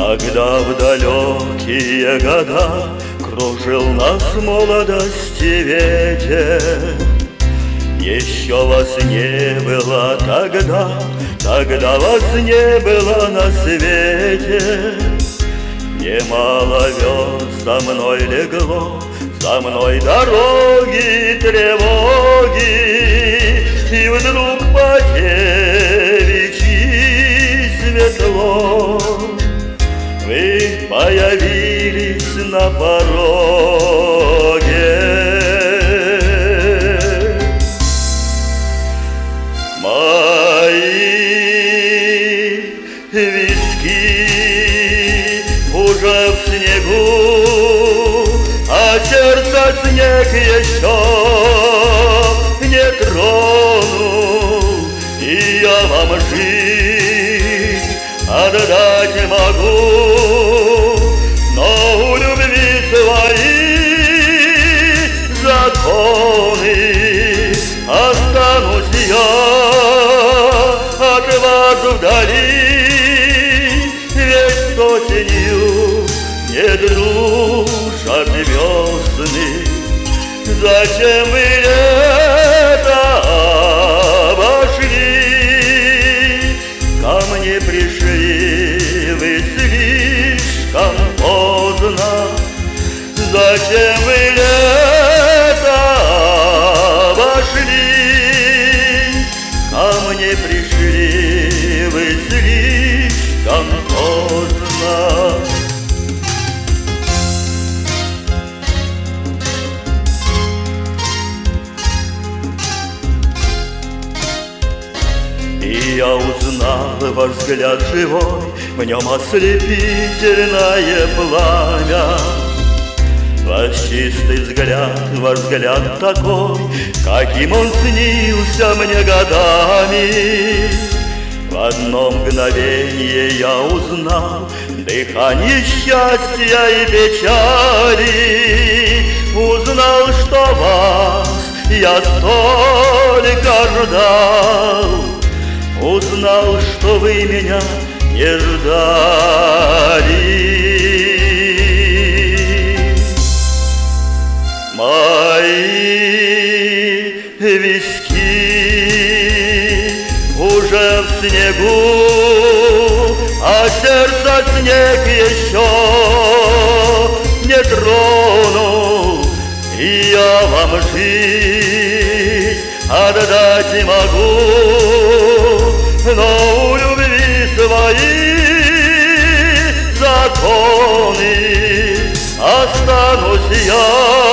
Когда в далекие года кружил нас молодости ветер, еще вас не было тогда вас не было на свете. Немало верст за мной легло, за мной дороги, тревоги, и вдруг по девичьи светло вы появились на пороге. Мои виски уже в снегу, а сердце снег еще не тронул, и я вам жизнь отдать могу, но у любви свои законы останусь я от вас вдали, ведь с осенью не дружат весны. Зачем вы лето обошли, ко мне пришли вы слишком поздно? Зачем вы лето обошли, ко мне пришли вы слишком поздно? И я узнал ваш взгляд живой, в нем ослепительное пламя. Ваш чистый взгляд, ваш взгляд такой, каким он снился мне годами. В одно мгновение я узнал дыхание счастья и печали, узнал, что вас я столько ждал, узнал, что вы меня не ждали. Мои виски уже в снегу, а сердце снег еще не тронул, и я вам жизнь отдать могу, но у любви свои законы останусь я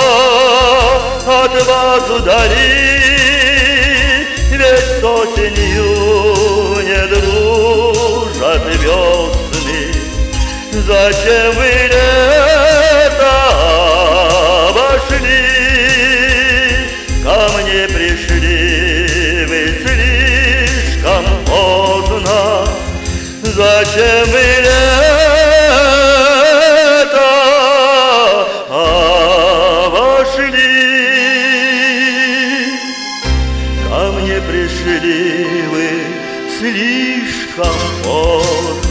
от вас вдали, ведь с осенью не дружат весны. Зачем вы лето обошли, ко мне пришли вы слишком поздно? Зачем вы лето обошли, ко мне пришли вы слишком поздно?